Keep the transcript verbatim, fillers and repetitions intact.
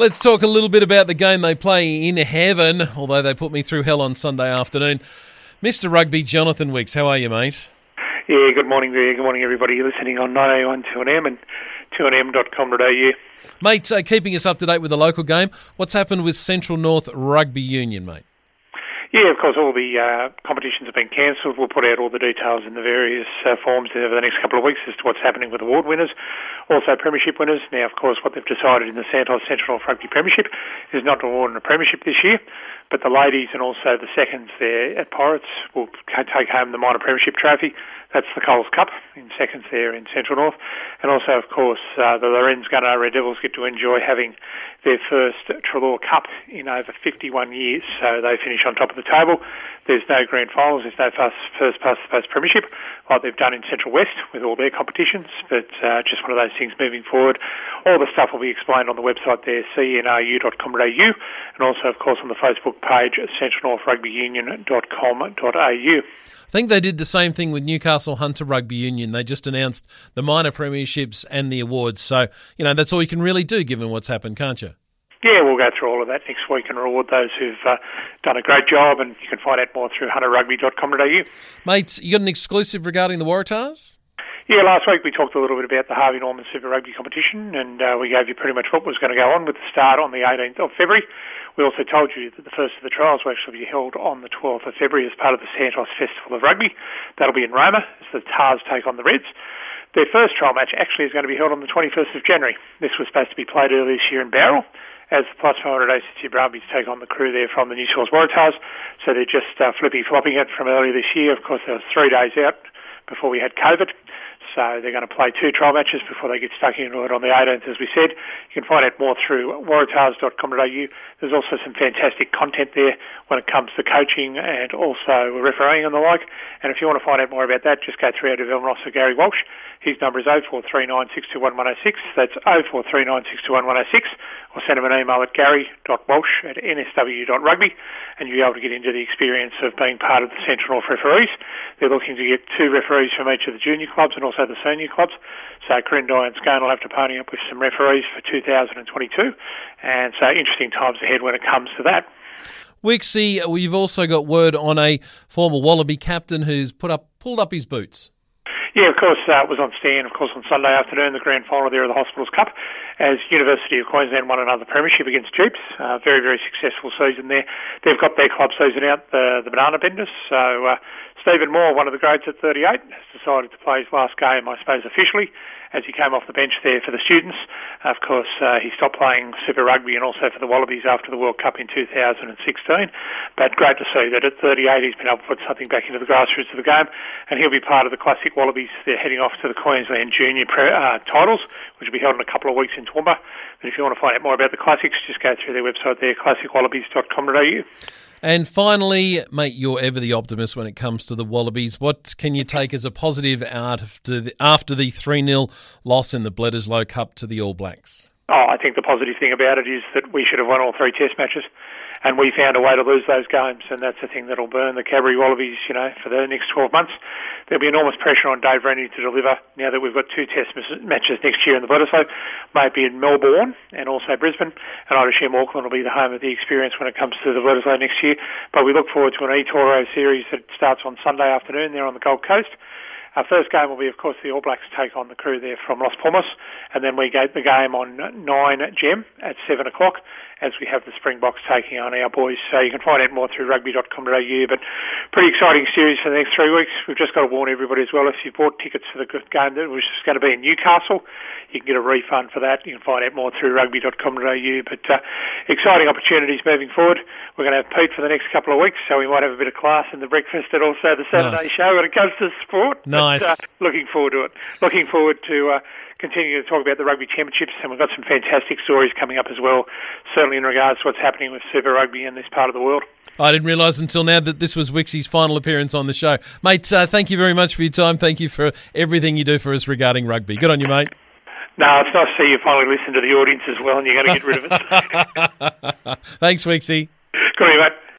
Let's talk a little bit about the game they play in heaven, although they put me through hell on Sunday afternoon. Mister Rugby, Jonathan Wicks, how are you, mate? Yeah, good morning there. Good morning, everybody. You're listening on nine eighty-one two N M and two N M dot com dot A U. Mate, uh, keeping us up to date with the local game, what's happened with Central North Rugby Union, mate? Yeah, of course, all the uh, competitions have been cancelled. We'll put out all the details in the various uh, forms over the next couple of weeks as to what's happening with award winners, also premiership winners. Now, of course, what they've decided in the Santos Central North Rugby Premiership is not to award a premiership this year, but the ladies and also the seconds there at Pirates will take home the minor premiership trophy. That's the Coles Cup in seconds there in Central North. And also, of course, uh, the Lorenz Gunnar Red Devils get to enjoy having their first Trelaw Cup in over fifty-one years. So they finish on top of the table. There's no grand finals. There's no first, first past the post premiership like they've done in Central West with all their competitions. But uh, just one of those things moving forward. All the stuff will be explained on the website there, c n r u dot com dot a u, and also, of course, on the Facebook page, central north rugby union dot com dot a u. I think they did the same thing with Newcastle Hunter Rugby Union. They just announced the minor premierships and the awards. So, you know, that's all you can really do given what's happened, can't you? Yeah, we'll go through all of that next week and reward those who've uh, done a great job, and you can find out more through hunter rugby dot com dot a u. Mate, you got an exclusive regarding the Waratahs? Yeah, last week we talked a little bit about the Harvey Norman Super Rugby competition, and uh, we gave you pretty much what was going to go on with the start on the eighteenth of February. We also told you that the first of the trials will actually be held on the twelfth of February as part of the Santos Festival of Rugby. That'll be in Roma as the Tars take on the Reds. Their first trial match actually is going to be held on the twenty-first of January. This was supposed to be played earlier this year in Bowral, as the plus four hundred A C T Brumbies take on the crew there from the New South Wales Waratahs. So they're just uh, flippy-flopping it from earlier this year. Of course, there was three days out before we had COVID. So they're going to play two trial matches before they get stuck into it on the eighteenth, as we said. You can find out more through waratahs dot com dot a u. There's also some fantastic content there when it comes to coaching and also refereeing and the like. And if you want to find out more about that, just go through our development officer, Gary Walsh. His number is oh four three nine, six two one, one oh six. That's oh four three nine, six two one, one oh six. Or send him an email at gary dot walsh at n s w dot rugby, and you'll be able to get into the experience of being part of the Central North referees. They're looking to get two referees from each of the junior clubs and also the senior clubs. So Corindai and Scone will have to pony up with some referees for two thousand twenty-two. And so interesting times ahead when it comes to that. Wixie, we've also got word on a former Wallaby captain who's put up, pulled up his boots. Yeah, of course, uh, it was on Stan, of course, on Sunday afternoon, the grand final there of the Hospitals Cup, as University of Queensland won another premiership against Jeeps. Uh, very, very successful season there. They've got their club season out, the, the Banana Benders. So uh, Stephen Moore, one of the grades at thirty-eight, has decided to play his last game, I suppose, officially, as he came off the bench there for the students. Of course, uh, he stopped playing Super Rugby and also for the Wallabies after the World Cup in two thousand sixteen. But great to see that at thirty-eight he's been able to put something back into the grassroots of the game, and he'll be part of the Classic Wallabies. They're heading off to the Queensland Junior pre- uh, titles, which will be held in a couple of weeks in Toowoomba. But if you want to find out more about the Classics, just go through their website there, classic wallabies dot com dot a u. And finally, mate, you're ever the optimist when it comes to the Wallabies. What can you take as a positive after the, after the three nil loss in the Bledisloe Cup to the All Blacks? Oh, I think the positive thing about it is that we should have won all three test matches, and we found a way to lose those games, and that's the thing that'll burn the Cadbury Wallabies, you know, for the next twelve months. There'll be enormous pressure on Dave Rennie to deliver now that we've got two test matches next year in the Bledisloe, maybe in Melbourne and also Brisbane, and I'd assume Auckland will be the home of the experience when it comes to the Bledisloe next year. But we look forward to an eToro series that starts on Sunday afternoon there on the Gold Coast. Our first game will be, of course, the All Blacks take on the crew there from Las Palmas, and then we get the game on nine Gem at seven o'clock as we have the Springboks taking on our boys. So you can find out more through rugby dot com dot a u, but pretty exciting series for the next three weeks. We've just got to warn everybody as well, if you bought tickets for the game that was going to be in Newcastle, you can get a refund for that. You can find out more through rugby dot com dot a u, but uh, exciting opportunities moving forward. We're going to have Pete for the next couple of weeks, so we might have a bit of class in the breakfast and also the Saturday nice. show when it comes to sport. Nice. But, uh, looking forward to it. Looking forward to uh, continuing to talk about the Rugby Championships, and we've got some fantastic stories coming up as well, certainly in regards to what's happening with Super Rugby in this part of the world. I didn't realise until now that this was Wixie's final appearance on the show. Mate, uh, thank you very much for your time. Thank you for everything you do for us regarding rugby. Good on you, mate. No, it's nice to see you finally listen to the audience as well, and you're going to get rid of it. Thanks, Wixie. Good on you, mate.